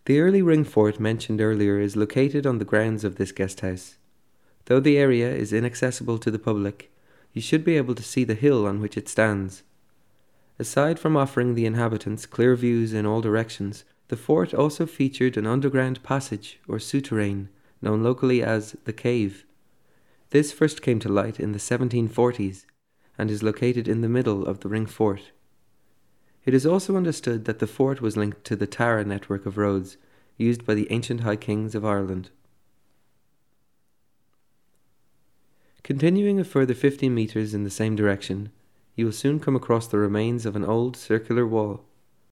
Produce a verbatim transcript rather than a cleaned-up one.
The early ring fort mentioned earlier is located on the grounds of this guest house. Though the area is inaccessible to the public, you should be able to see the hill on which it stands. Aside from offering the inhabitants clear views in all directions, the fort also featured an underground passage or souterrain, known locally as the Cave. This first came to light in the seventeen forties and is located in the middle of the ring fort. It is also understood that the fort was linked to the Tara network of roads used by the ancient High Kings of Ireland. Continuing a further fifteen metres in the same direction, you will soon come across the remains of an old circular wall.